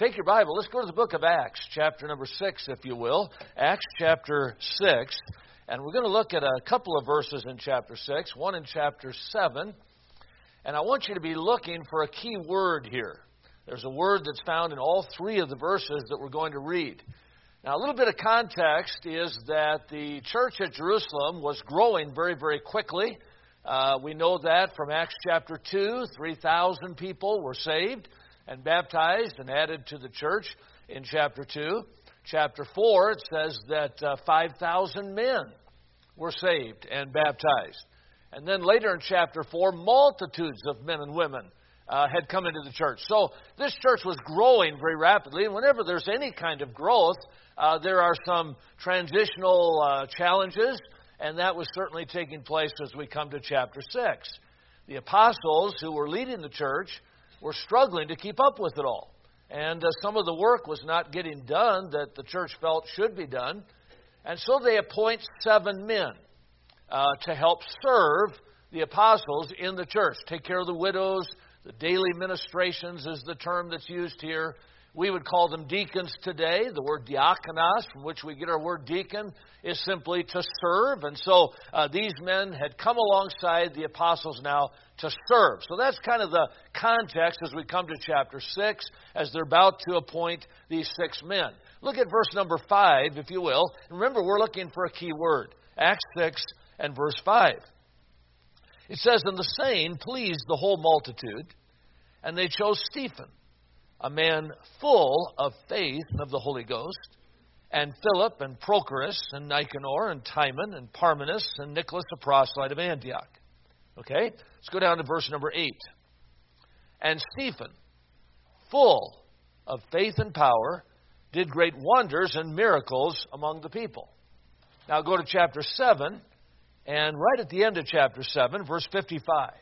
Take your Bible. Let's go to the book of Acts, chapter number 6, if you will. Acts chapter 6. And we're going to look at a couple of verses in chapter 6, one in chapter 7. And I want you to be looking for a key word here. There's a word that's found in all three of the verses that we're going to read. Now, a little bit of context is that the church at Jerusalem was growing very, very quickly. We know that from Acts chapter 2, 3,000 people were saved and baptized and added to the church in chapter 2. Chapter 4, it says that 5,000 men were saved and baptized. And then later in chapter 4, multitudes of men and women had come into the church. So this church was growing very rapidly. And whenever there's any kind of growth, there are some transitional challenges. And that was certainly taking place as we come to chapter 6. The apostles who were leading the church were struggling to keep up with it all. And some of the work was not getting done that the church felt should be done. And so they appoint 7 men to help serve the apostles in the church. Take care of the widows. The daily ministrations is the term that's used here. We would call them deacons today. The word diakonos, from which we get our word deacon, is simply to serve. And so these men had come alongside the apostles now to serve. So that's kind of the context as we come to chapter 6, as they're about to appoint these 6 men. Look at verse number 5, if you will. Remember, we're looking for a key word. Acts 6 and verse 5. It says, "And the saying pleased the whole multitude, and they chose Stephen, a man full of faith and of the Holy Ghost, and Philip and Prochorus and Nicanor and Timon and Parmenas and Nicholas, a proselyte of Antioch." Okay, let's go down to verse number 8. "And Stephen, full of faith and power, did great wonders and miracles among the people." Now go to chapter 7, and right at the end of chapter 7, verse 55.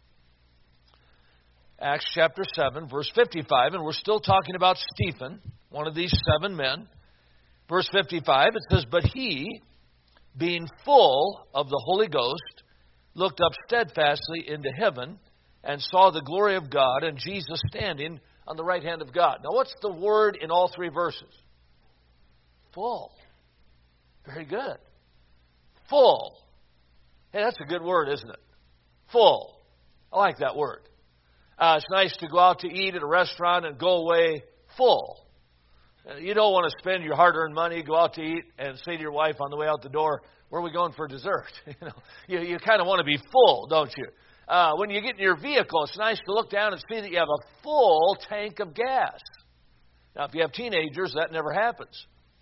Acts chapter 7, verse 55, and we're still talking about Stephen, one of these 7 men. Verse 55, it says, "But he, being full of the Holy Ghost, looked up steadfastly into heaven and saw the glory of God and Jesus standing on the right hand of God." Now, what's the word in all 3 verses? Full. Very good. Full. Hey, that's a good word, isn't it? Full. I like that word. It's nice to go out to eat at a restaurant and go away full. You don't want to spend your hard-earned money, go out to eat, and say to your wife on the way out the door, "Where are we going for dessert?" You kind of want to be full, don't you? When you get in your vehicle, it's nice to look down and see that you have a full tank of gas. Now, if you have teenagers, that never happens.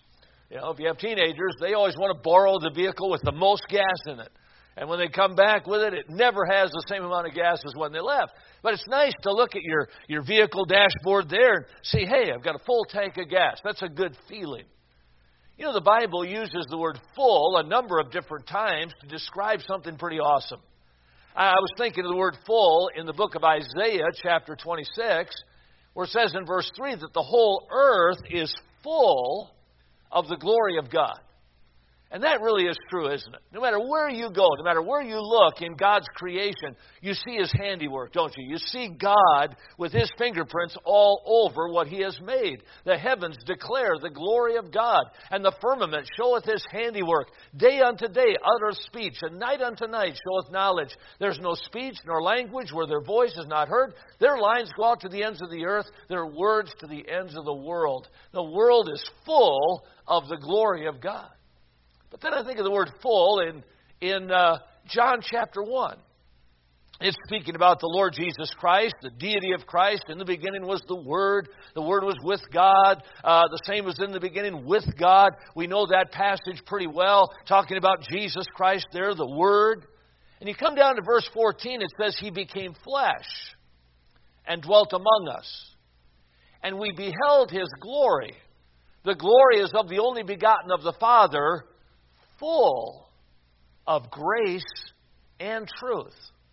If you have teenagers, they always want to borrow the vehicle with the most gas in it. And when they come back with it, it never has the same amount of gas as when they left. But it's nice to look at your vehicle dashboard there and see, hey, I've got a full tank of gas. That's a good feeling. The Bible uses the word full a number of different times to describe something pretty awesome. I was thinking of the word full in the book of Isaiah, chapter 26, where it says in verse 3 that the whole earth is full of the glory of God. And that really is true, isn't it? No matter where you go, no matter where you look in God's creation, you see His handiwork, don't you? You see God with His fingerprints all over what He has made. The heavens declare the glory of God, and the firmament showeth His handiwork. Day unto day uttereth speech, and night unto night showeth knowledge. There's no speech nor language where their voice is not heard. Their lines go out to the ends of the earth, their words to the ends of the world. The world is full of the glory of God. But then I think of the word full in John chapter 1. It's speaking about the Lord Jesus Christ, the deity of Christ. In the beginning was the Word. The Word was with God. The same was in the beginning with God. We know that passage pretty well, talking about Jesus Christ there, the Word. And you come down to verse 14, it says, "He became flesh and dwelt among us. And we beheld His glory. The glory is of the only begotten of the Father, full of grace and truth."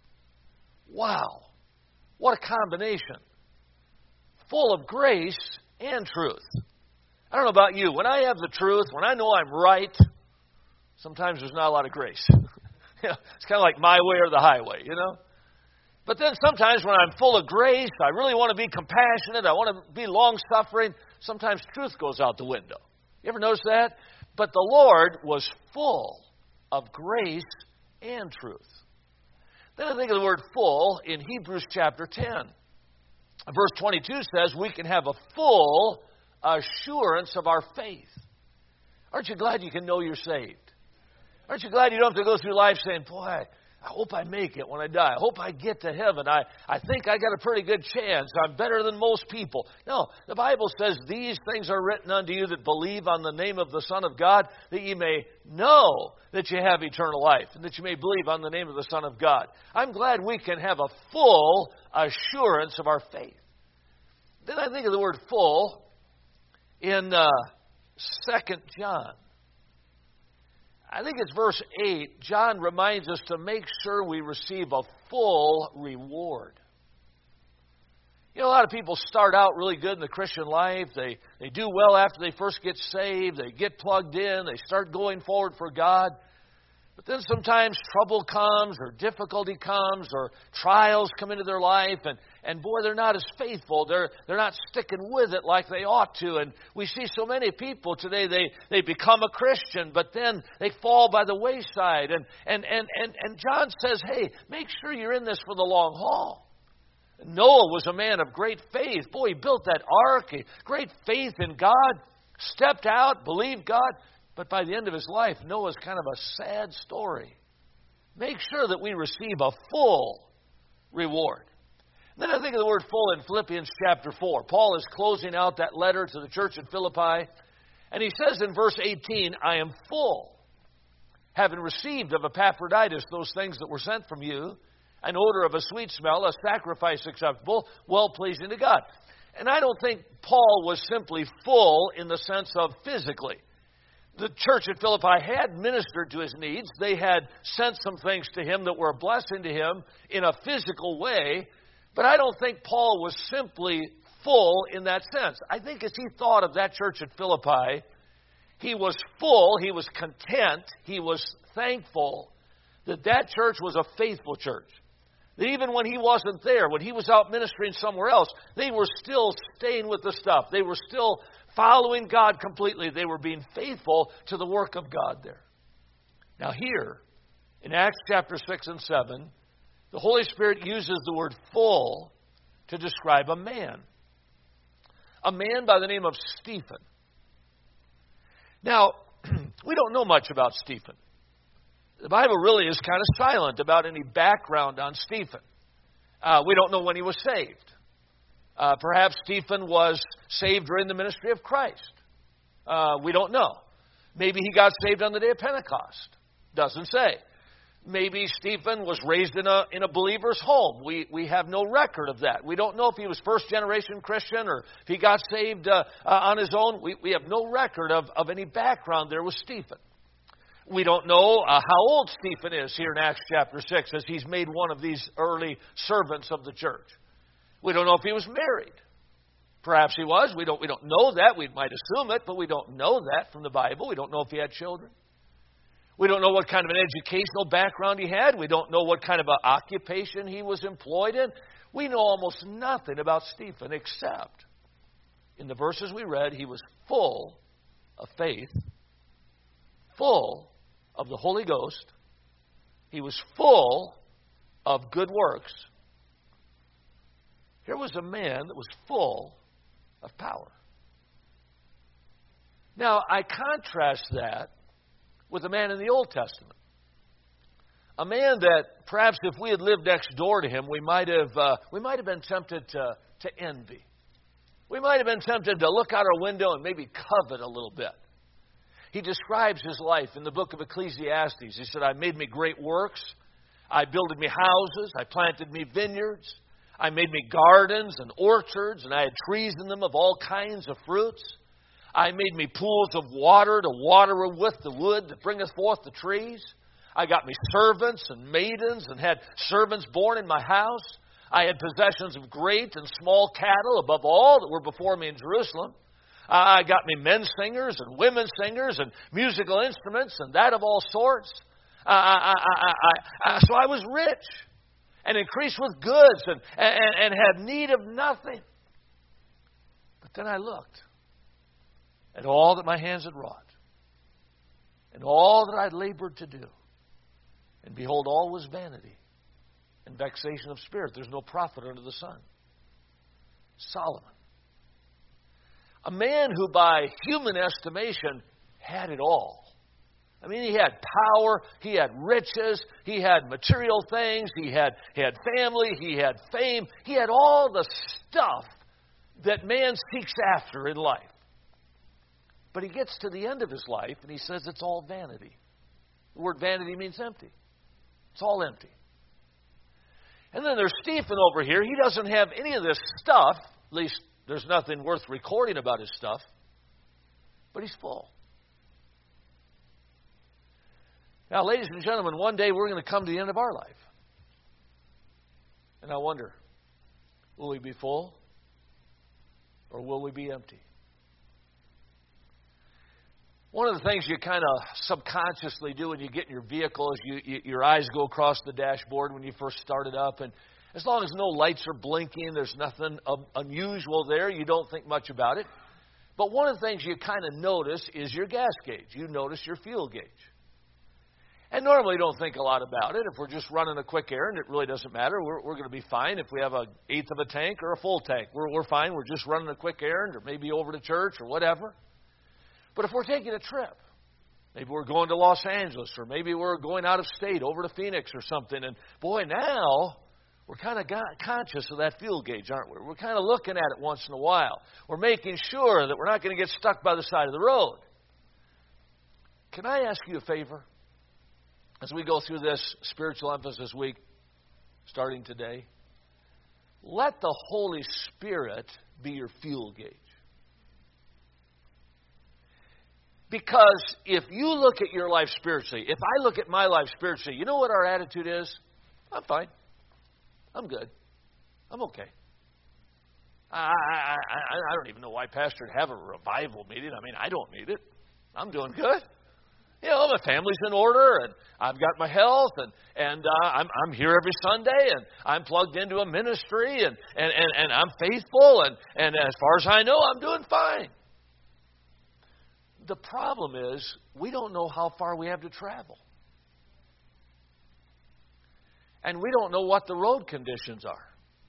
Wow. What a combination. Full of grace and truth. I don't know about you. When I have the truth, when I know I'm right, sometimes there's not a lot of grace. It's kind of like my way or the highway, But then sometimes when I'm full of grace, I really want to be compassionate, I want to be long-suffering, sometimes truth goes out the window. You ever notice that? But the Lord was full of grace and truth. Then I think of the word full in Hebrews chapter 10. Verse 22 says we can have a full assurance of our faith. Aren't you glad you can know you're saved? Aren't you glad you don't have to go through life saying, boy, I hope I make it when I die. I hope I get to heaven. I think I got a pretty good chance. I'm better than most people. No, the Bible says these things are written unto you that believe on the name of the Son of God, that ye may know that you have eternal life, and that you may believe on the name of the Son of God. I'm glad we can have a full assurance of our faith. Then I think of the word full in 2 John. I think it's verse 8. John reminds us to make sure we receive a full reward. You know, a lot of people start out really good in the Christian life. They do well after they first get saved. They get plugged in. They start going forward for God. But then sometimes trouble comes or difficulty comes or trials come into their life. And boy, they're not as faithful. They're not sticking with it like they ought to. And we see so many people today, they become a Christian, but then they fall by the wayside. And John says, hey, make sure you're in this for the long haul. Noah was a man of great faith. Boy, he built that ark, great faith in God, stepped out, believed God. But by the end of his life, Noah's kind of a sad story. Make sure that we receive a full reward. Then I think of the word full in Philippians chapter 4. Paul is closing out that letter to the church at Philippi. And he says in verse 18, I am full, having received of Epaphroditus those things that were sent from you, an odor of a sweet smell, a sacrifice acceptable, well-pleasing to God. And I don't think Paul was simply full in the sense of physically. The church at Philippi had ministered to his needs. They had sent some things to him that were a blessing to him in a physical way. But I don't think Paul was simply full in that sense. I think as he thought of that church at Philippi, he was full, he was content, he was thankful that that church was a faithful church. That even when he wasn't there, when he was out ministering somewhere else, they were still staying with the stuff. They were still following God completely. They were being faithful to the work of God there. Now here, in Acts chapter 6 and 7, the Holy Spirit uses the word full to describe a man. A man by the name of Stephen. Now, we don't know much about Stephen. The Bible really is kind of silent about any background on Stephen. We don't know when he was saved. Perhaps Stephen was saved during the ministry of Christ. We don't know. Maybe he got saved on the day of Pentecost. Doesn't say. Maybe Stephen was raised in a believer's home. We have no record of that. We don't know if he was first generation Christian or if he got saved on his own. We have no record of any background there with Stephen. We don't know how old Stephen is here in Acts chapter 6 as he's made one of these early servants of the church. We don't know if he was married. Perhaps he was. We don't know that. We might assume it, but we don't know that from the Bible. We don't know if he had children. We don't know what kind of an educational background he had. We don't know what kind of an occupation he was employed in. We know almost nothing about Stephen except in the verses we read, he was full of faith, full of the Holy Ghost. He was full of good works. Here was a man that was full of power. Now, I contrast that with a man in the Old Testament. A man that perhaps if we had lived next door to him, we might have been tempted to envy. We might have been tempted to look out our window and maybe covet a little bit. He describes his life in the book of Ecclesiastes. He said, I made me great works. I builded me houses. I planted me vineyards. I made me gardens and orchards, and I had trees in them of all kinds of fruits. I made me pools of water to water with the wood that bringeth forth the trees. I got me servants and maidens and had servants born in my house. I had possessions of great and small cattle above all that were before me in Jerusalem. I got me men singers and women singers and musical instruments and that of all sorts. So I was rich. and increased with goods and had need of nothing. But then I looked at all that my hands had wrought and all that I'd labored to do. And behold, all was vanity and vexation of spirit. There's no profit under the sun. Solomon, a man who by human estimation had it all. I mean, he had power, he had riches, he had material things, he had family, he had fame, he had all the stuff that man seeks after in life. But he gets to the end of his life and he says it's all vanity. The word vanity means empty. It's all empty. And then there's Stephen over here. He doesn't have any of this stuff. At least there's nothing worth recording about his stuff. But he's full. Now, ladies and gentlemen, one day we're going to come to the end of our life. And I wonder, will we be full or will we be empty? One of the things you kind of subconsciously do when you get in your vehicle is your eyes go across the dashboard when you first start it up. And as long as no lights are blinking, there's nothing unusual there, you don't think much about it. But one of the things you kind of notice is your gas gauge. You notice your fuel gauge. And normally don't think a lot about it. If we're just running a quick errand, it really doesn't matter. We're going to be fine. If we have an eighth of a tank or a full tank, we're fine. We're just running a quick errand or maybe over to church or whatever. But if we're taking a trip, maybe we're going to Los Angeles or maybe we're going out of state over to Phoenix or something. And boy, now we're kind of conscious of that fuel gauge, aren't we? We're kind of looking at it once in a while. We're making sure that we're not going to get stuck by the side of the road. Can I ask you a favor? As we go through this spiritual emphasis week, starting today, let the Holy Spirit be your fuel gauge. Because if you look at your life spiritually, if I look at my life spiritually, you know what our attitude is? I'm fine. I'm good. I'm okay. I don't even know why Pastor would have a revival meeting. I mean, I don't need it. I'm doing good. You know, my family's in order, and I've got my health, and I'm here every Sunday, and I'm plugged into a ministry, and I'm faithful, and as far as I know, I'm doing fine. The problem is, we don't know how far we have to travel. And we don't know what the road conditions are.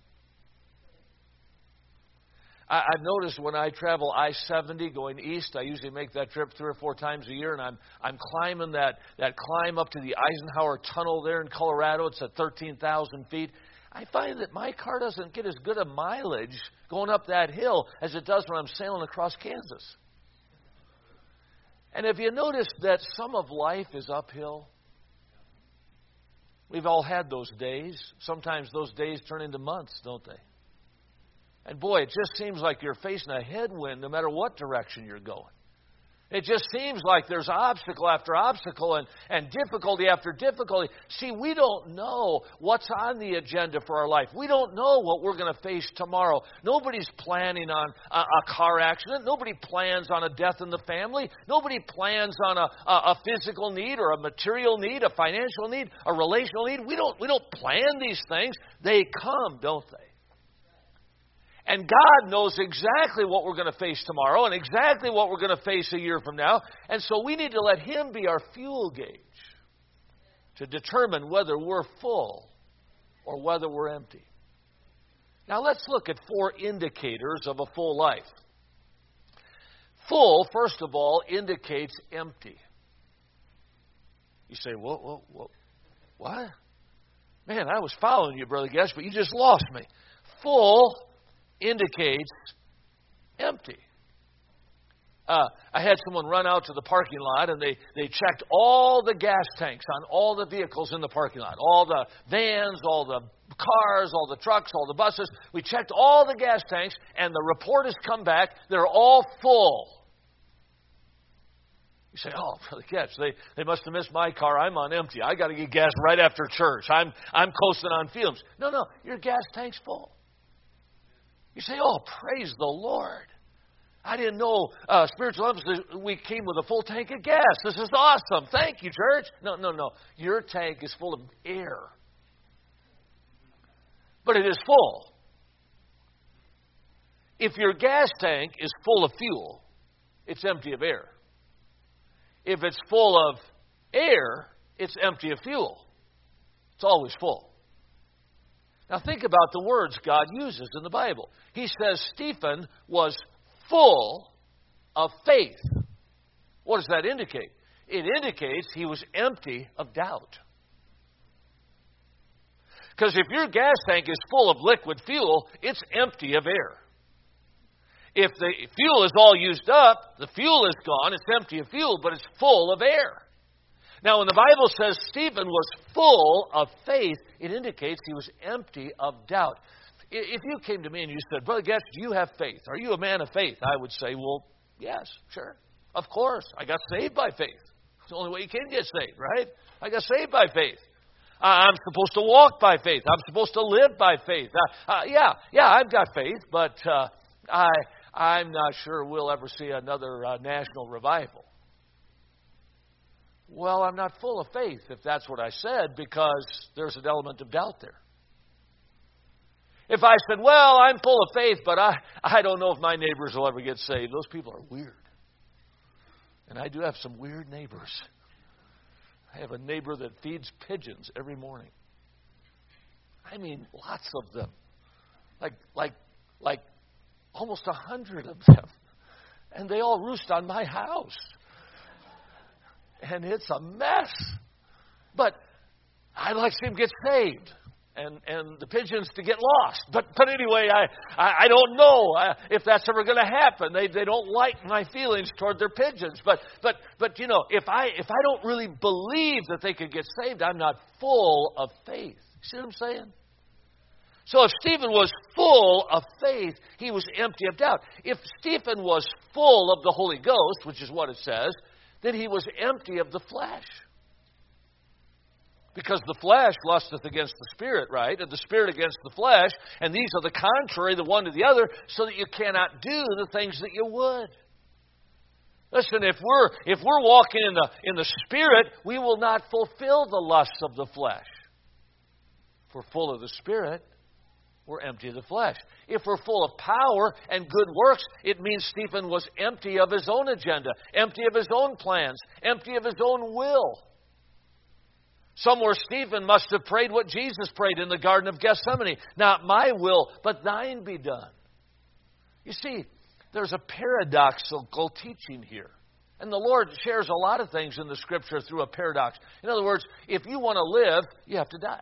I've noticed when I travel I-70 going east, I usually make that trip 3 or 4 times a year, and I'm climbing that climb up to the Eisenhower Tunnel there in Colorado. It's at 13,000 feet. I find that my car doesn't get as good a mileage going up that hill as it does when I'm sailing across Kansas. And have you noticed that some of life is uphill? We've all had those days. Sometimes those days turn into months, don't they? And boy, it just seems like you're facing a headwind no matter what direction you're going. It just seems like there's obstacle after obstacle and difficulty after difficulty. See, we don't know what's on the agenda for our life. We don't know what we're going to face tomorrow. Nobody's planning on a car accident. Nobody plans on a death in the family. Nobody plans on a physical need or a material need, a financial need, a relational need. We don't plan these things. They come, don't they? And God knows exactly what we're going to face tomorrow and exactly what we're going to face a year from now. And so we need to let Him be our fuel gauge to determine whether we're full or whether we're empty. Now let's look at 4 indicators of a full life. Full, first of all, indicates empty. You say, what? Man, I was following you, Brother Guest, but you just lost me. Full indicates empty. I had someone run out to the parking lot and they checked all the gas tanks on all the vehicles in the parking lot. All the vans, all the cars, all the trucks, all the buses. We checked all the gas tanks and the report has come back. They're all full. You say, oh, Brother Ketch, they must have missed my car. I'm on empty. I got to get gas right after church. I'm coasting on fumes. No, your gas tank's full. You say, oh, praise the Lord. I didn't know spiritual emphasis we came with a full tank of gas. This is awesome. Thank you, church. No. Your tank is full of air. but it is full. If your gas tank is full of fuel, it's empty of air. If it's full of air, it's empty of fuel. It's always full. Now think about the words God uses in the Bible. He says Stephen was full of faith. What does that indicate? It indicates he was empty of doubt. Because if your gas tank is full of liquid fuel, it's empty of air. If the fuel is all used up, the fuel is gone, it's empty of fuel, but it's full of air. Now, when the Bible says Stephen was full of faith, it indicates he was empty of doubt. If you came to me and you said, Brother Getz, do you have faith? Are you a man of faith? I would say, well, yes, sure. Of course. I got saved by faith. It's the only way you can get saved, right? I got saved by faith. I'm supposed to walk by faith. I'm supposed to live by faith. Yeah, I've got faith, but I'm not sure we'll ever see another national revival. Well, I'm not full of faith, if that's what I said, because there's an element of doubt there. If I said, well, I'm full of faith, but I don't know if my neighbors will ever get saved, those people are weird. And I do have some weird neighbors. I have a neighbor that feeds pigeons every morning. I mean, lots of them. Like almost 100 of them. And they all roost on my house. And it's a mess. But I'd like to see them get saved. And the pigeons to get lost. But anyway, I don't know if that's ever going to happen. They don't like my feelings toward their pigeons. But you know, if I don't really believe that they could get saved, I'm not full of faith. See what I'm saying? So if Stephen was full of faith, he was empty of doubt. If Stephen was full of the Holy Ghost, which is what it says, then he was empty of the flesh. Because the flesh lusteth against the Spirit, right? And the Spirit against the flesh. And these are the contrary, the one to the other, so that you cannot do the things that you would. Listen, if we're walking in the Spirit, we will not fulfill the lusts of the flesh. If we're full of the Spirit, we're empty of the flesh. If we're full of power and good works, it means Stephen was empty of his own agenda, empty of his own plans, empty of his own will. Somewhere Stephen must have prayed what Jesus prayed in the Garden of Gethsemane. Not my will, but thine be done. You see, there's a paradoxical teaching here. And the Lord shares a lot of things in the Scripture through a paradox. In other words, if you want to live, you have to die.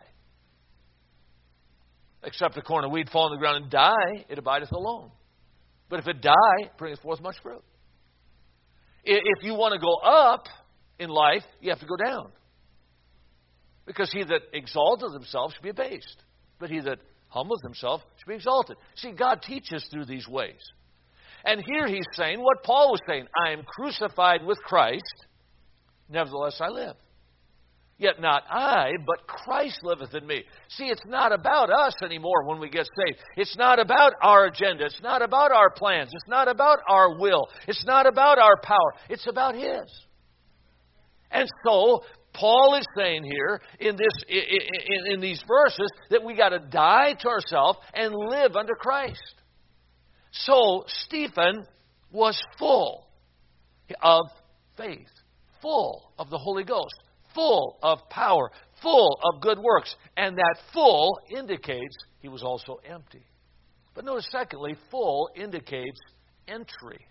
Except a corn of wheat fall on the ground and die, it abideth alone. But if it die, it bringeth forth much fruit. If you want to go up in life, you have to go down. Because he that exalteth himself should be abased. But he that humbleth himself should be exalted. See, God teaches through these ways. And here he's saying what Paul was saying. I am crucified with Christ, nevertheless I live. Yet not I, but Christ liveth in me. See, it's not about us anymore when we get saved. It's not about our agenda. It's not about our plans. It's not about our will. It's not about our power. It's about His. And so, Paul is saying here in these verses that we got to die to ourselves and live under Christ. So Stephen was full of faith, full of the Holy Ghost, full of power, full of good works, and that full indicates he was also empty. But notice, secondly, full indicates entry.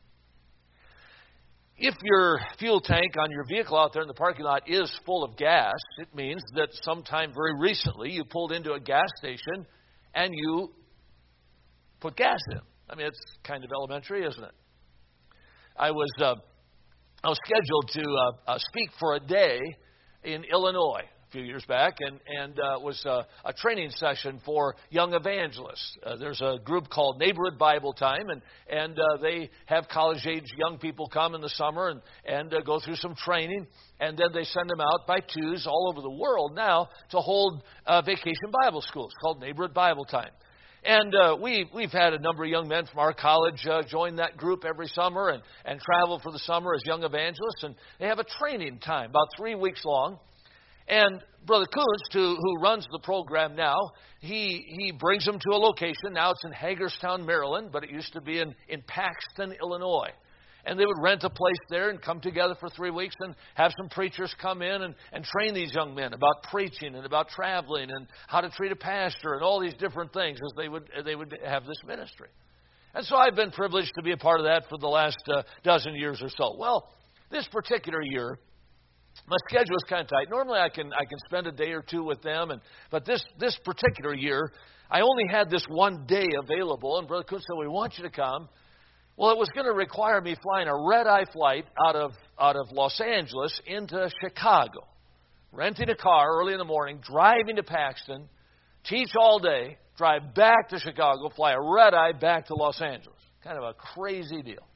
If your fuel tank on your vehicle out there in the parking lot is full of gas, it means that sometime very recently you pulled into a gas station and you put gas in. I mean, it's kind of elementary, isn't it? I was scheduled to speak for a day in Illinois a few years back, and it was a training session for young evangelists. There's a group called Neighborhood Bible Time, and they have college-age young people come in the summer and go through some training, and then they send them out by twos all over the world now to hold vacation Bible schools called Neighborhood Bible Time. And we've had a number of young men from our college join that group every summer and travel for the summer as young evangelists. And they have a training time, about 3 weeks long. And Brother Kuntz, who runs the program now, he brings them to a location. Now it's in Hagerstown, Maryland, but it used to be in Paxton, Illinois. And they would rent a place there and come together for 3 weeks and have some preachers come in and train these young men about preaching and about traveling and how to treat a pastor and all these different things as they would have this ministry. And so I've been privileged to be a part of that for the last dozen years or so. Well, this particular year, my schedule is kind of tight. Normally I can spend a day or two with them, but this particular year, I only had this one day available, and Brother Kuntz said, "We want you to come." Well, it was going to require me flying a red-eye flight out of Los Angeles into Chicago, renting a car early in the morning, driving to Paxton, teach all day, drive back to Chicago, fly a red-eye back to Los Angeles. Kind of a crazy deal.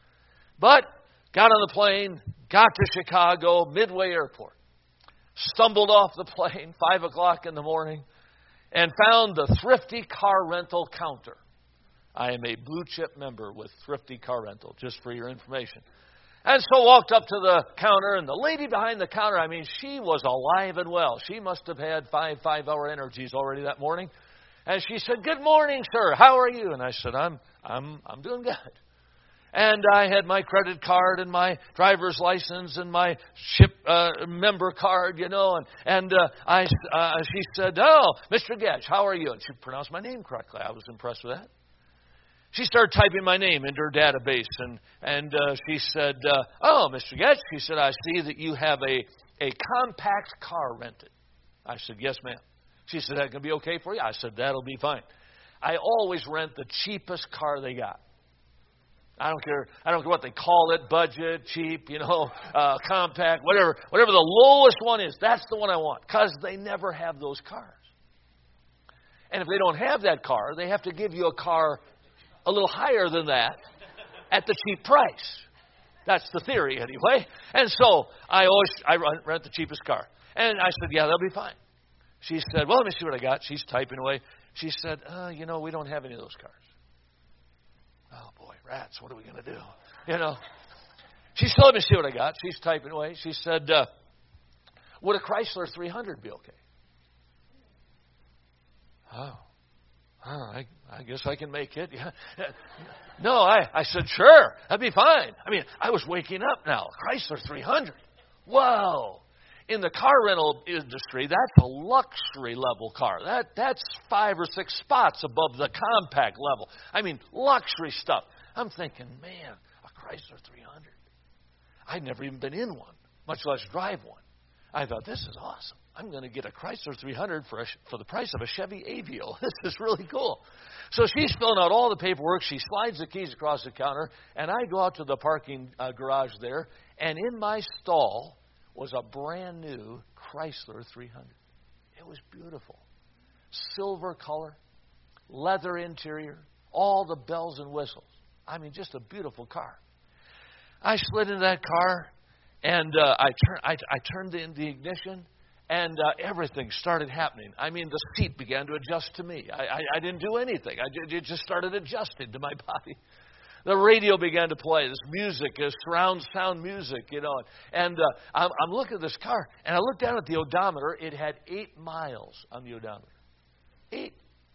But got on the plane, got to Chicago, Midway Airport, stumbled off the plane, 5 o'clock in the morning, and found the Thrifty Car Rental counter. I am a blue chip member with Thrifty Car Rental, just for your information. And so walked up to the counter, and the lady behind the counter, I mean, she was alive and well. She must have had five-hour energies already that morning. And she said, "Good morning, sir. How are you?" And I said, I'm doing good. And I had my credit card and my driver's license and my ship member card, you know. And she said, "Oh, Mr. Getch, how are you?" And she pronounced my name correctly. I was impressed with that. She started typing my name into her database, and she said, "Oh, Mr. Getch," she said, "I see that you have a compact car rented." I said, "Yes, ma'am." She said, "That can be okay for you?" I said, "That'll be fine." I always rent the cheapest car they got. I don't care what they call it, budget, cheap, compact, whatever the lowest one is. That's the one I want, because they never have those cars. And if they don't have that car, they have to give you a car a little higher than that at the cheap price. That's the theory anyway. And so I rent the cheapest car. And I said, "Yeah, that'll be fine." She said, "Well, let me see what I got." She's typing away. She said, "We don't have any of those cars." Oh, boy, rats, what are we going to do? She said, "Let me see what I got." She's typing away. She said, "Would a Chrysler 300 be okay?" Oh, I guess I can make it. Yeah. No, I said, "Sure, that'd be fine." I mean, I was waking up now. Chrysler 300. Whoa. In the car rental industry, that's a luxury level car. That's 5 or 6 spots above the compact level. I mean, luxury stuff. I'm thinking, man, a Chrysler 300. I'd never even been in one, much less drive one. I thought, this is awesome. I'm going to get a Chrysler 300 for the price of a Chevy Aveo. This is really cool. So she's filling out all the paperwork. She slides the keys across the counter, and I go out to the parking garage there, and in my stall was a brand new Chrysler 300. It was beautiful. Silver color, leather interior, all the bells and whistles. I mean, just a beautiful car. I slid into that car, and I turned the ignition, and everything started happening. I mean, the seat began to adjust to me. I didn't do anything. It just started adjusting to my body. The radio began to play, this music, this surround sound music, And I'm looking at this car, and I looked down at the odometer. It had 8 miles on the odometer. 8.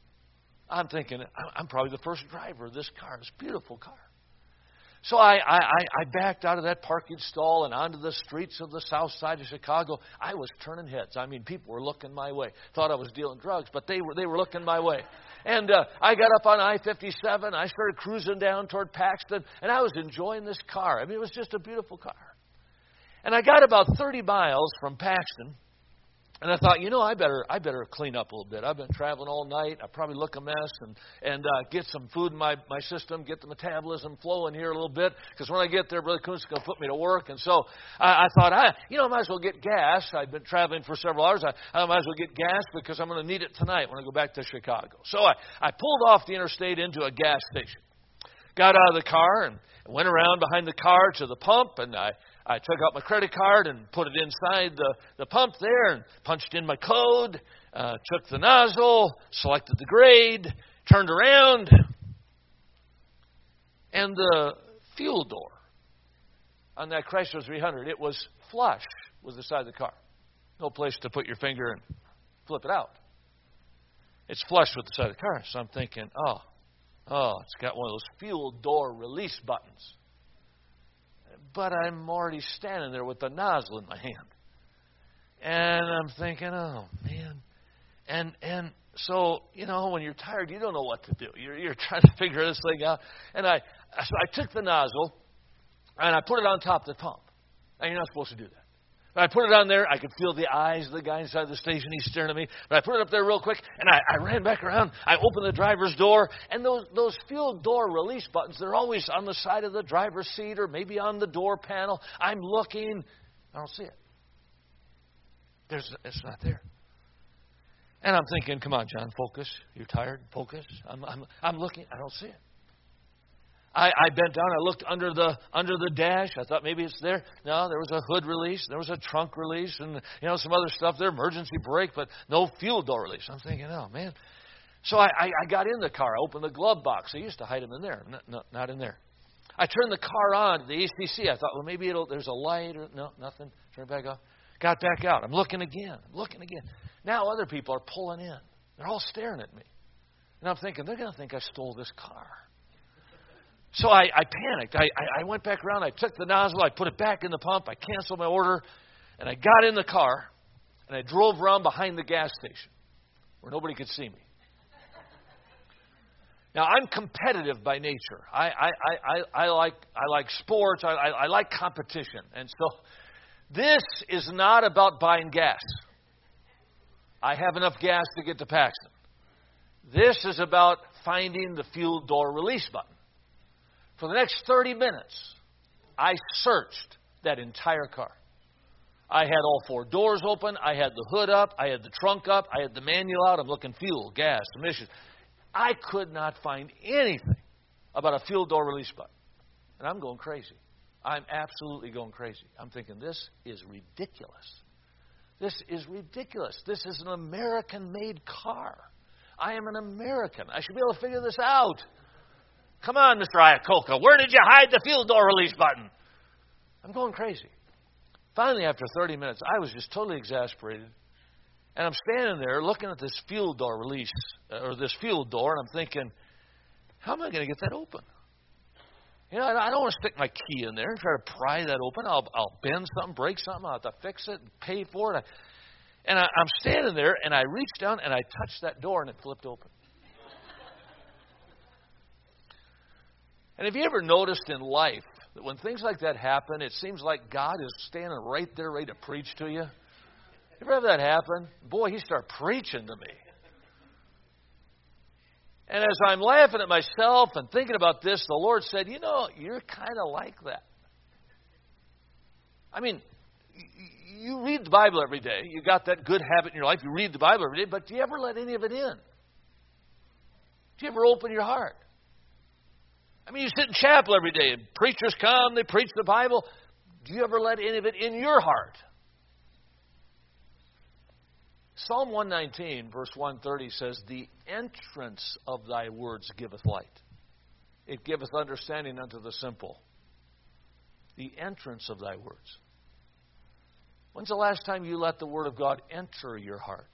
I'm thinking, I'm probably the first driver of this car, this beautiful car. So I backed out of that parking stall and onto the streets of the south side of Chicago. I was turning heads. I mean, people were looking my way. Thought I was dealing drugs, but they were looking my way. And I got up on I-57. I started cruising down toward Paxton, and I was enjoying this car. I mean, it was just a beautiful car. And I got about 30 miles from Paxton, and I thought, I better clean up a little bit. I've been traveling all night. I probably look a mess and get some food in my system, get the metabolism flowing here a little bit, because when I get there, Brother Kuntz is going to put me to work. And so I thought, I might as well get gas. I've been traveling for several hours. I might as well get gas because I'm going to need it tonight when I go back to Chicago. So I pulled off the interstate into a gas station, got out of the car and went around behind the car to the pump, and I took out my credit card and put it inside the pump there and punched in my code, took the nozzle, selected the grade, turned around, and the fuel door on that Chrysler 300, it was flush with the side of the car. No place to put your finger and flip it out. It's flush with the side of the car. So I'm thinking, it's got one of those fuel door release buttons. But I'm already standing there with the nozzle in my hand. And I'm thinking, oh, man. And so, when you're tired, you don't know what to do. You're trying to figure this thing out. And so I took the nozzle, and I put it on top of the pump. And you're not supposed to do that. But I put it on there. I could feel the eyes of the guy inside the station. He's staring at me. But I put it up there real quick, and I ran back around. I opened the driver's door, and those fuel door release buttons, they're always on the side of the driver's seat or maybe on the door panel. I'm looking. I don't see it. It's not there. And I'm thinking, come on, John, focus. You're tired? Focus. I'm looking. I don't see it. I bent down. I looked under the dash. I thought maybe it's there. No, there was a hood release. There was a trunk release, and some other stuff there, emergency brake, but no fuel door release. I'm thinking, oh man. So I got in the car. I opened the glove box. I used to hide them in there. No, not in there. I turned the car on, the ACC. I thought, well, maybe there's a light. No, nothing. Turn it back off. Got back out. I'm looking again. Now other people are pulling in. They're all staring at me. And I'm thinking, they're going to think I stole this car. So I panicked. I went back around. I took the nozzle. I put it back in the pump. I canceled my order. And I got in the car. And I drove around behind the gas station where nobody could see me. Now, I'm competitive by nature. I like sports. I like competition. And so this is not about buying gas. I have enough gas to get to Paxton. This is about finding the fuel door release button. For the next 30 minutes, I searched that entire car. I had all four doors open. I had the hood up. I had the trunk up. I had the manual out. I'm looking fuel, gas, emissions. I could not find anything about a fuel door release button. And I'm going crazy. I'm absolutely going crazy. I'm thinking, this is ridiculous. This is ridiculous. This is an American-made car. I am an American. I should be able to figure this out. Come on, Mr. Iacocca. Where did you hide the fuel door release button? I'm going crazy. Finally, after 30 minutes, I was just totally exasperated. And I'm standing there looking at this fuel door release, or this fuel door, and I'm thinking, how am I going to get that open? I don't want to stick my key in there and try to pry that open. I'll bend something, break something. I'll have to fix it and pay for it. I'm standing there, and I reached down, and I touched that door, and it flipped open. And have you ever noticed in life that when things like that happen, it seems like God is standing right there ready to preach to you? You ever have that happen? Boy, he started preaching to me. And as I'm laughing at myself and thinking about this, the Lord said, you're kind of like that. I mean, you read the Bible every day. You got that good habit in your life. You read the Bible every day, but do you ever let any of it in? Do you ever open your heart? I mean, you sit in chapel every day, and preachers come, they preach the Bible. Do you ever let any of it in your heart? Psalm 119, verse 130 says, the entrance of thy words giveth light. It giveth understanding unto the simple. The entrance of thy words. When's the last time you let the Word of God enter your heart?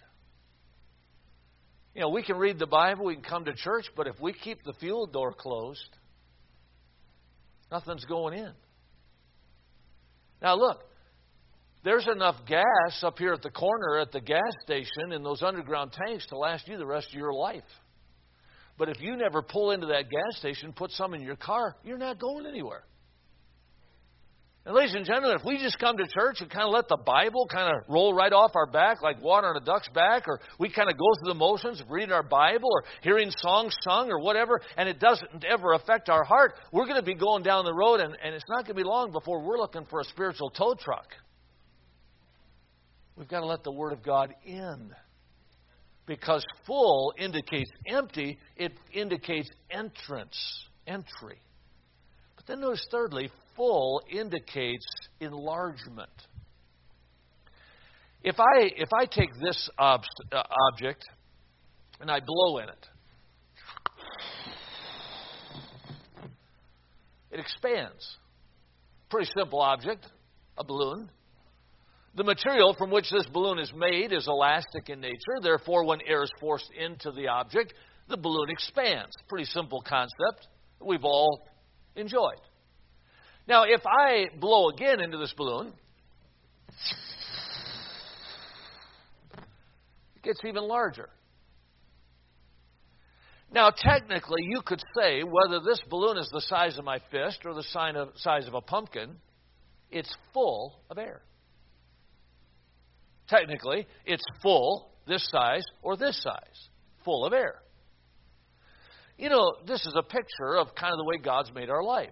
We can read the Bible, we can come to church, but if we keep the fuel door closed, nothing's going in. Now look, there's enough gas up here at the corner at the gas station in those underground tanks to last you the rest of your life. But if you never pull into that gas station, put some in your car, you're not going anywhere. And ladies and gentlemen, if we just come to church and kind of let the Bible kind of roll right off our back like water on a duck's back, or we kind of go through the motions of reading our Bible or hearing songs sung or whatever, and it doesn't ever affect our heart, we're going to be going down the road, and it's not going to be long before we're looking for a spiritual tow truck. We've got to let the Word of God in. Because full indicates empty, it indicates entrance, entry. But then notice thirdly, full indicates enlargement. If I take this object and I blow in it, it expands. Pretty simple object, a balloon. The material from which this balloon is made is elastic in nature. Therefore, when air is forced into the object, the balloon expands. Pretty simple concept that we've all enjoyed. Now, if I blow again into this balloon, it gets even larger. Now, technically, you could say whether this balloon is the size of my fist or the size of a pumpkin, it's full of air. Technically, it's full, this size or this size, full of air. You know, this is a picture of kind of the way God's made our life.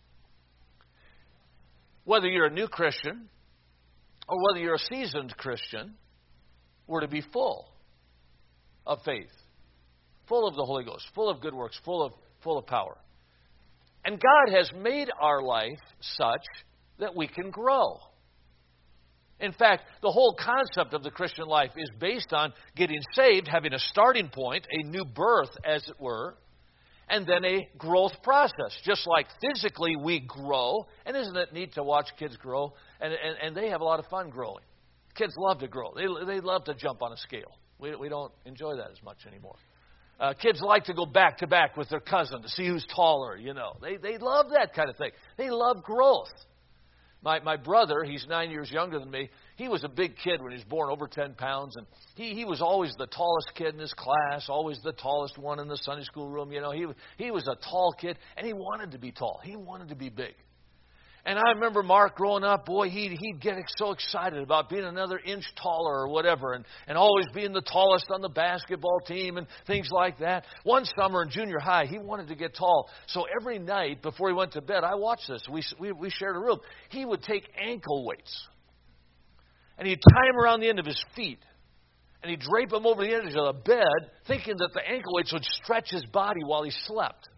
Whether you're a new Christian or whether you're a seasoned Christian, we're to be full of faith, full of the Holy Ghost, full of good works, full of power. And God has made our life such that we can grow. In fact, the whole concept of the Christian life is based on getting saved, having a starting point, a new birth, as it were, and then a growth process. Just like physically we grow, and isn't it neat to watch kids grow? And they have a lot of fun growing. Kids love to grow. They love to jump on a scale. We don't enjoy that as much anymore. Kids like to go back to back with their cousin to see who's taller, you know. They love that kind of thing. They love growth. My brother, he's 9 years younger than me, he was a big kid when he was born, over 10 pounds, and he was always the tallest kid in his class, always the tallest one in the Sunday school room. You know, he was a tall kid, and he wanted to be tall. He wanted to be big. And I remember Mark growing up, boy, he'd get so excited about being another inch taller or whatever, and always being the tallest on the basketball team and things like that. One summer in junior high, he wanted to get tall. So every night before he went to bed, I watched this. We shared a room. He would take ankle weights, and he'd tie them around the end of his feet, and he'd drape them over the edge of the bed, thinking that the ankle weights would stretch his body while he slept.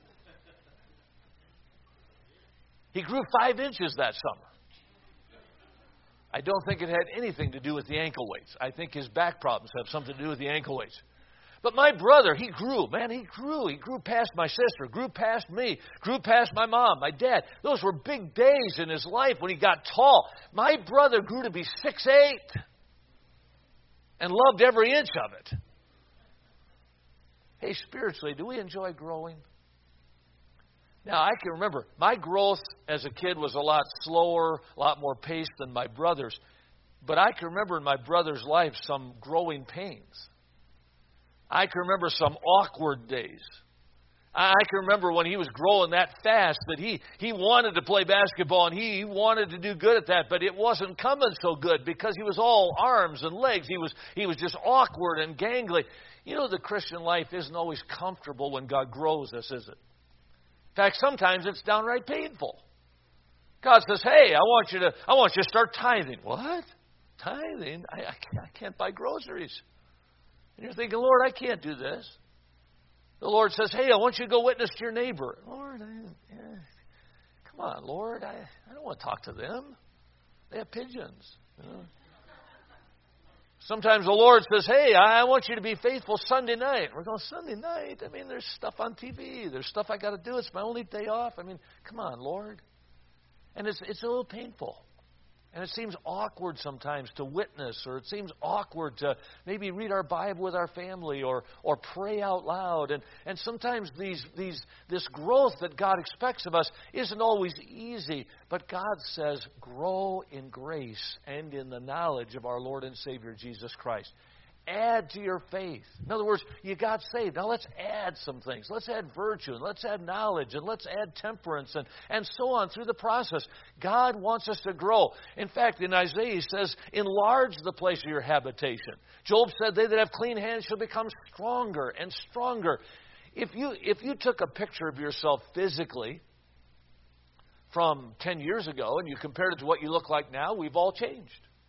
He grew 5 inches that summer. I don't think it had anything to do with the ankle weights. I think his back problems have something to do with the ankle weights. But my brother, he grew. Man, he grew. He grew past my sister, grew past me, grew past my mom, my dad. Those were big days in his life when he got tall. My brother grew to be 6'8" and loved every inch of it. Hey, spiritually, do we enjoy growing? Now, I can remember my growth as a kid was a lot slower, a lot more paced than my brother's. But I can remember in my brother's life some growing pains. I can remember some awkward days. I can remember when he was growing that fast that he wanted to play basketball and he wanted to do good at that, but it wasn't coming so good because he was all arms and legs. He was just awkward and gangly. You know, the Christian life isn't always comfortable when God grows us, is it? In fact, sometimes it's downright painful. God says, hey, I want you to start tithing. What? Tithing? I can't buy groceries. And you're thinking, Lord, I can't do this. The Lord says, hey, I want you to go witness to your neighbor. Lord, come on, Lord, I don't want to talk to them. They have pigeons. You know? Sometimes the Lord says, hey, I want you to be faithful Sunday night. We're going, Sunday night? I mean, there's stuff on TV. There's stuff I got to do. It's my only day off. I mean, come on, Lord. And it's a little painful. And it seems awkward sometimes to witness, or it seems awkward to maybe read our Bible with our family or pray out loud. And sometimes this growth that God expects of us isn't always easy. But God says, grow in grace and in the knowledge of our Lord and Savior Jesus Christ. Add to your faith. In other words, you got saved. Now let's add some things. Let's add virtue, and let's add knowledge, and let's add temperance, and so on through the process. God wants us to grow. In fact, in Isaiah, he says, enlarge the place of your habitation. Job said, they that have clean hands shall become stronger and stronger. If you took a picture of yourself physically from 10 years ago, and you compared it to what you look like now, we've all changed.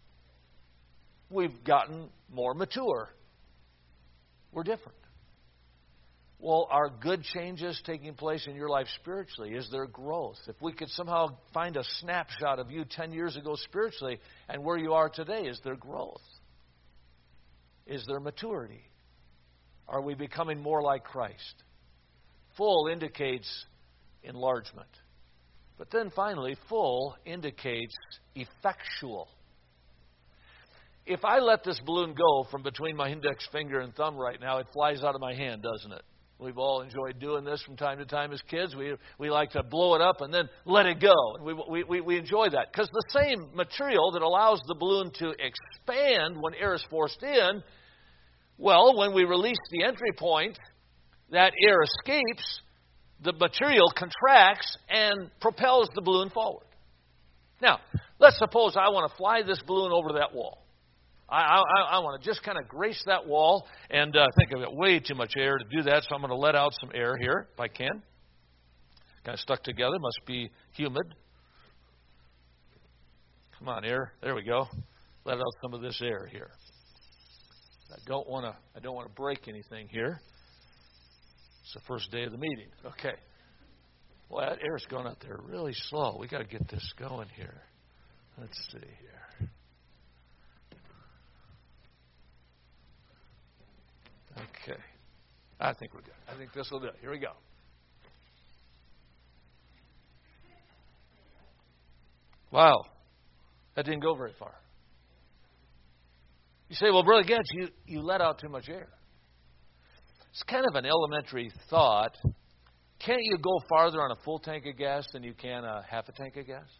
We've gotten more mature. We're different. Well, are good changes taking place in your life spiritually? Is there growth? If we could somehow find a snapshot of you 10 years ago spiritually and where you are today, is there growth? Is there maturity? Are we becoming more like Christ? Full indicates enlargement. But then finally, full indicates effectual. if I let this balloon go from between my index finger and thumb right now, it flies out of my hand, doesn't it? We've all enjoyed doing this from time to time as kids. We like to blow it up and then let it go. And we enjoy that. Because the same material that allows the balloon to expand when air is forced in, well, when we release the entry point, that air escapes, the material contracts and propels the balloon forward. Now, let's suppose I want to fly this balloon over to that wall. I want to just kind of grace that wall, and I think I've got way too much air to do that, so I'm going to let out some air here, if I can. Kind of stuck together, must be humid. Come on, air. There we go. Let out some of this air here. I don't want to break anything here. It's the first day of the meeting. Okay. Well, that air's going out there really slow. We got to get this going here. Let's see here. Okay. I think we're good. I think this will do it. Here we go. Wow. That didn't go very far. You say, well, Brother Getz, you let out too much air. It's kind of an elementary thought. Can't you go farther on a full tank of gas than you can a half a tank of gas?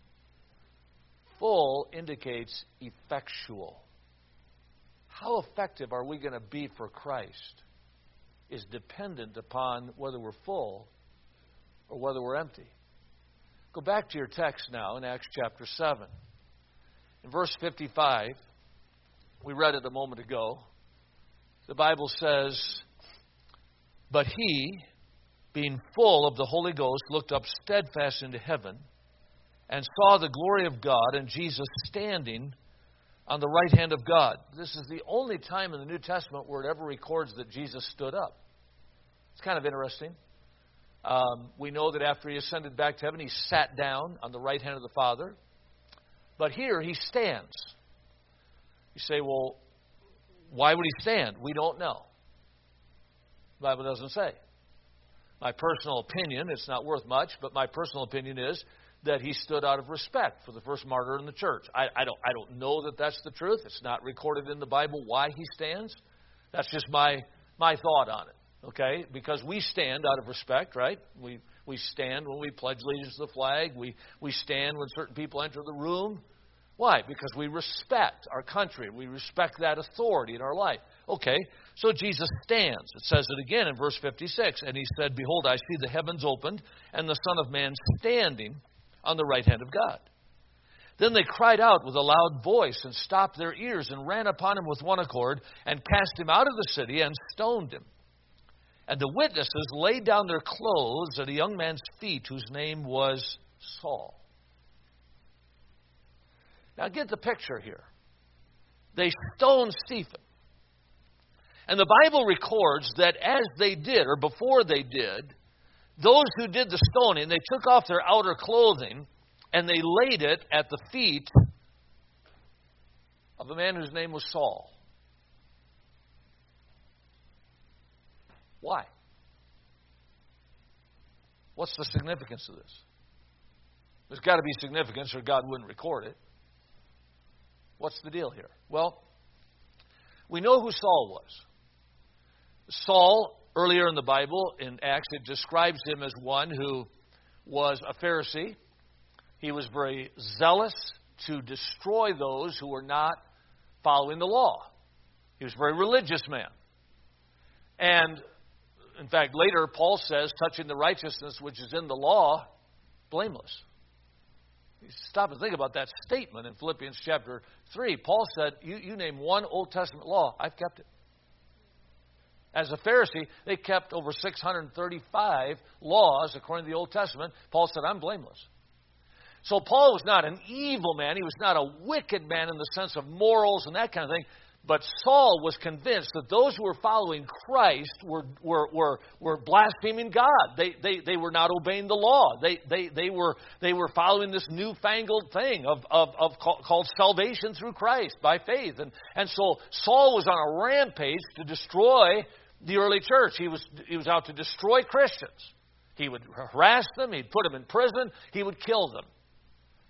Full indicates effectual. How effective are we going to be for Christ is dependent upon whether we're full or whether we're empty. Go back to your text now in Acts chapter 7. In verse 55, we read it a moment ago. The Bible says, "But he, being full of the Holy Ghost, looked up steadfast into heaven and saw the glory of God and Jesus standing on the right hand of God." This is the only time in the New Testament where it ever records that Jesus stood up. It's kind of interesting. We know that after he ascended back to heaven, he sat down on the right hand of the Father. But here he stands. You say, well, why would he stand? We don't know. The Bible doesn't say. My personal opinion, it's not worth much, but my personal opinion is that he stood out of respect for the first martyr in the church. I don't know that that's the truth. It's not recorded in the Bible why he stands. That's just my thought on it. Okay? Because we stand out of respect, right? We stand when we pledge allegiance to the flag. We stand when certain people enter the room. Why? Because we respect our country. We respect that authority in our life. Okay, so Jesus stands. It says it again in verse 56. "And he said, Behold, I see the heavens opened, and the Son of Man standing on the right hand of God. Then they cried out with a loud voice and stopped their ears and ran upon him with one accord and cast him out of the city and stoned him. And the witnesses laid down their clothes at a young man's feet whose name was Saul." Now get the picture here. They stoned Stephen. And the Bible records that as they did, or before they did, those who did the stoning, they took off their outer clothing and they laid it at the feet of a man whose name was Saul. Why? What's the significance of this? There's got to be significance or God wouldn't record it. What's the deal here? Well, we know who Saul was. Saul, earlier in the Bible, in Acts, it describes him as one who was a Pharisee. He was very zealous to destroy those who were not following the law. He was a very religious man. And, in fact, later Paul says, touching the righteousness which is in the law, blameless. Stop and think about that statement in Philippians chapter 3. Paul said, you name one Old Testament law, I've kept it. As a Pharisee, they kept over 635 laws according to the Old Testament. Paul said, I'm blameless. So Paul was not an evil man. He was not a wicked man in the sense of morals and that kind of thing. But Saul was convinced that those who were following Christ were blaspheming God. They were not obeying the law. They were following this newfangled thing called salvation through Christ by faith. And so Saul was on a rampage to destroy the early church. He was out to destroy Christians. He would harass them. He'd put them in prison. He would kill them.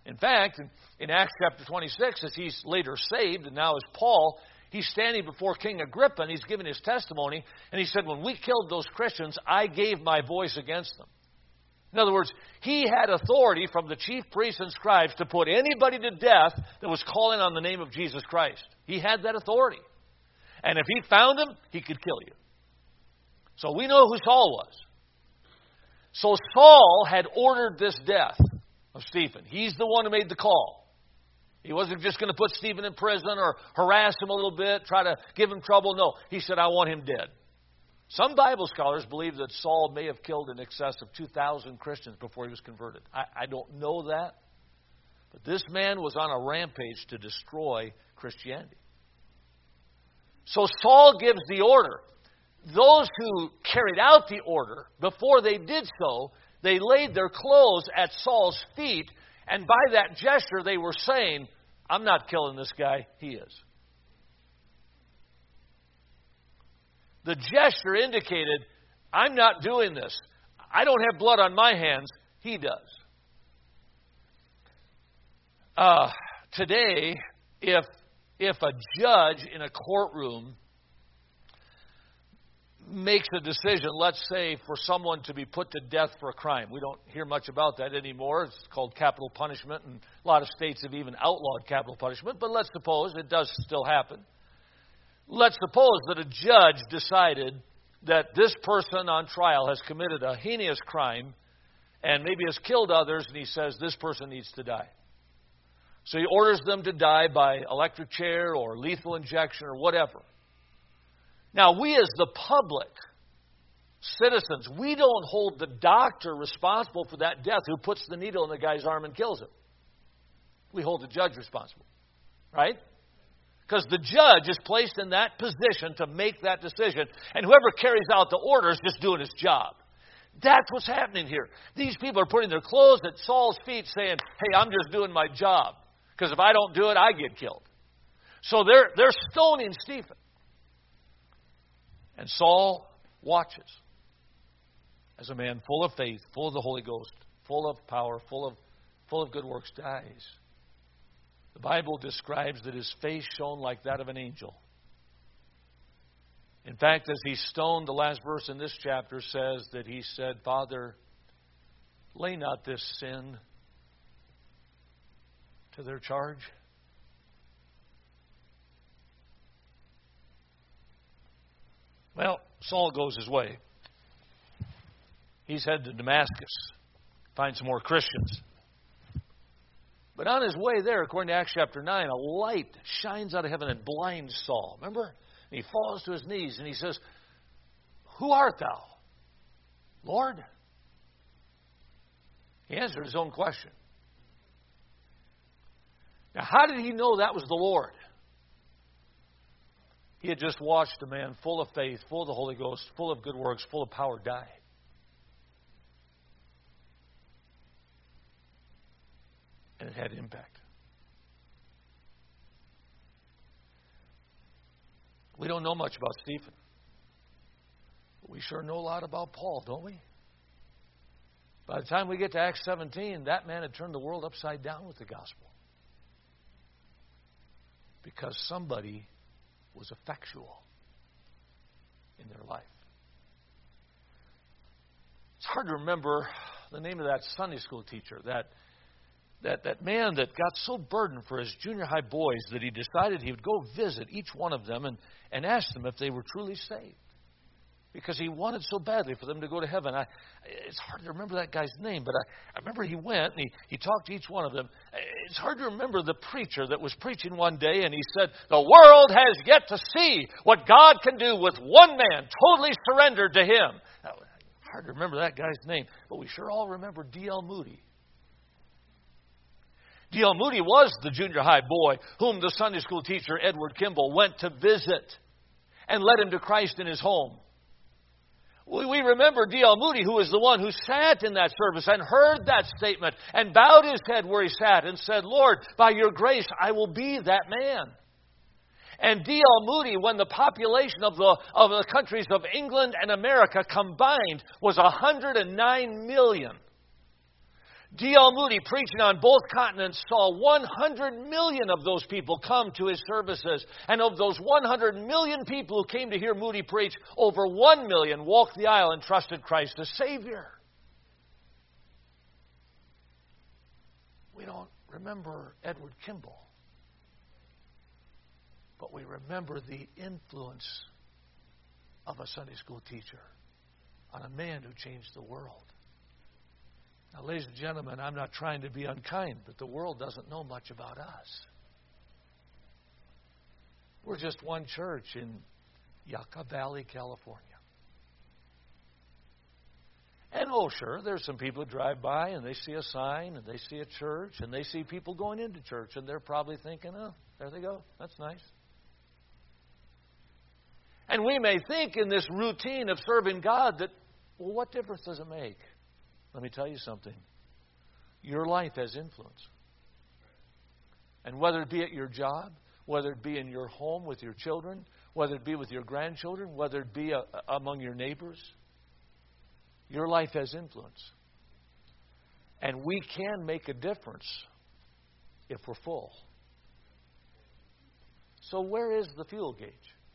In fact, in Acts chapter 26, as he's later saved, and now as Paul, he's standing before King Agrippa, and he's giving his testimony, and he said, when we killed those Christians, I gave my voice against them. In other words, he had authority from the chief priests and scribes to put anybody to death that was calling on the name of Jesus Christ. He had that authority. And if he found them, he could kill you. So we know who Saul was. So Saul had ordered this death of Stephen. He's the one who made the call. He wasn't just going to put Stephen in prison or harass him a little bit, try to give him trouble. No, he said, I want him dead. Some Bible scholars believe that Saul may have killed in excess of 2,000 Christians before he was converted. I don't know that. But this man was on a rampage to destroy Christianity. So Saul gives the order. Those who carried out the order, before they did so, they laid their clothes at Saul's feet, and by that gesture they were saying, I'm not killing this guy, he is. The gesture indicated, I'm not doing this. I don't have blood on my hands. He does. Today, if a judge in a courtroom makes a decision, let's say, for someone to be put to death for a crime. We don't hear much about that anymore. It's called capital punishment, and a lot of states have even outlawed capital punishment. But let's suppose it does still happen. Let's suppose that a judge decided that this person on trial has committed a heinous crime and maybe has killed others, and he says this person needs to die. So he orders them to die by electric chair or lethal injection or whatever. Now, we as the public, citizens, we don't hold the doctor responsible for that death who puts the needle in the guy's arm and kills him. We hold the judge responsible, right? Because the judge is placed in that position to make that decision, and whoever carries out the order is just doing his job. That's what's happening here. These people are putting their clothes at Saul's feet saying, hey, I'm just doing my job, because if I don't do it, I get killed. So they're stoning Stephen. And Saul watches as a man full of faith, full of the Holy Ghost, full of power, full of good works dies. The Bible describes that his face shone like that of an angel. In fact, as he stoned, the last verse in this chapter says that he said, Father, lay not this sin to their charge. Well, Saul goes his way. He's headed to Damascus, find some more Christians. But on his way there, according to Acts chapter 9, a light shines out of heaven and blinds Saul. Remember? And he falls to his knees and he says, Who art thou, Lord? He answered his own question. Now, how did he know that was the Lord? He had just watched a man full of faith, full of the Holy Ghost, full of good works, full of power die. And it had impact. We don't know much about Stephen. But we sure know a lot about Paul, don't we? By the time we get to Acts 17, that man had turned the world upside down with the gospel. Because somebody was effectual in their life. It's hard to remember the name of that Sunday school teacher, that man that got so burdened for his junior high boys that he decided he would go visit each one of them and ask them if they were truly saved. Because he wanted so badly for them to go to heaven. It's hard to remember that guy's name, but I remember he went and he talked to each one of them. It's hard to remember the preacher that was preaching one day and he said, the world has yet to see what God can do with one man totally surrendered to Him. Hard to remember that guy's name, but we sure all remember D.L. Moody. D.L. Moody was the junior high boy whom the Sunday school teacher Edward Kimball went to visit and led him to Christ in his home. We remember D.L. Moody, who was the one who sat in that service and heard that statement and bowed his head where he sat and said, Lord, by your grace, I will be that man. And D.L. Moody, when the population of the countries of England and America combined was 109 million, D.L. Moody, preaching on both continents, saw 100 million of those people come to his services. And of those 100 million people who came to hear Moody preach, over 1 million walked the aisle and trusted Christ as Savior. We don't remember Edward Kimball, but we remember the influence of a Sunday school teacher on a man who changed the world. Now, ladies and gentlemen, I'm not trying to be unkind, but the world doesn't know much about us. We're just one church in Yucca Valley, California. And oh, sure, there's some people who drive by and they see a sign and they see a church and they see people going into church and they're probably thinking, oh, there they go. That's nice. And we may think in this routine of serving God that, well, what difference does it make? Let me tell you something. Your life has influence. And whether it be at your job, whether it be in your home with your children, whether it be with your grandchildren, whether it be among your neighbors, your life has influence. And we can make a difference if we're full. So where is the fuel gauge?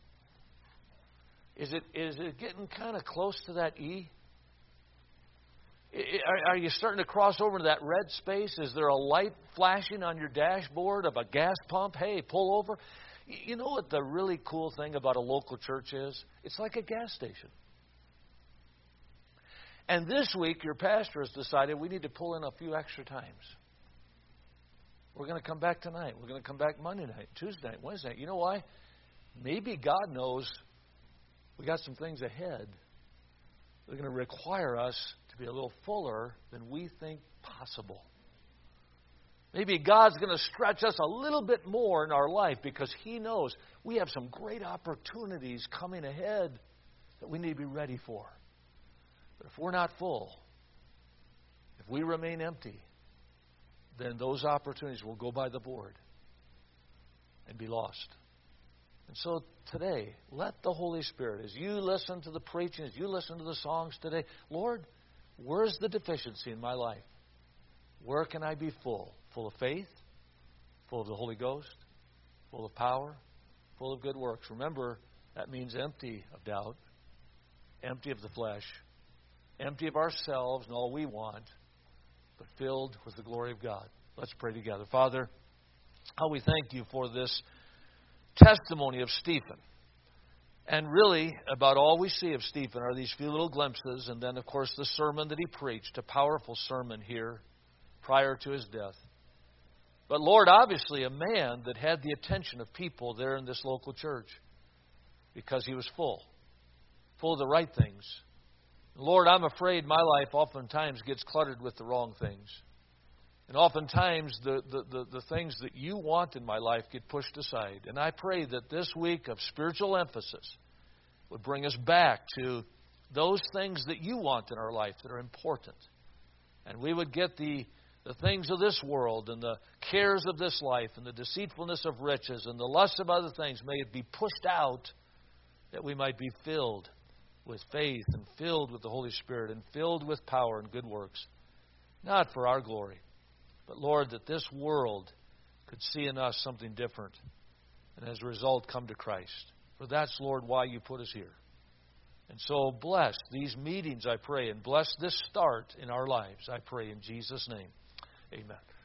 Is it getting kind of close to that E? Are you starting to cross over to that red space? Is there a light flashing on your dashboard of a gas pump? Hey, pull over. You know what the really cool thing about a local church is? It's like a gas station. And this week, your pastor has decided we need to pull in a few extra times. We're going to come back tonight. We're going to come back Monday night, Tuesday night, Wednesday night. You know why? Maybe God knows we got some things ahead that are going to require us to be a little fuller than we think possible. Maybe God's going to stretch us a little bit more in our life because He knows we have some great opportunities coming ahead that we need to be ready for. But if we're not full, if we remain empty, then those opportunities will go by the board and be lost. And so today, let the Holy Spirit, as you listen to the preaching, as you listen to the songs today, Lord, where's the deficiency in my life? Where can I be full? Full of faith, full of the Holy Ghost, full of power, full of good works. Remember, that means empty of doubt, empty of the flesh, empty of ourselves and all we want, but filled with the glory of God. Let's pray together. Father, how we thank you for this testimony of Stephen. And really, about all we see of Stephen are these few little glimpses, and then, of course, the sermon that he preached, a powerful sermon here prior to his death. But, Lord, obviously a man that had the attention of people there in this local church because he was full of the right things. Lord, I'm afraid my life oftentimes gets cluttered with the wrong things. And oftentimes the things that you want in my life get pushed aside. And I pray that this week of spiritual emphasis would bring us back to those things that you want in our life that are important. And we would get the things of this world and the cares of this life and the deceitfulness of riches and the lust of other things, may it be pushed out that we might be filled with faith and filled with the Holy Spirit and filled with power and good works. Not for our glory, but Lord, that this world could see in us something different and as a result come to Christ. For that's, Lord, why you put us here. And so bless these meetings, I pray, and bless this start in our lives, I pray in Jesus' name. Amen.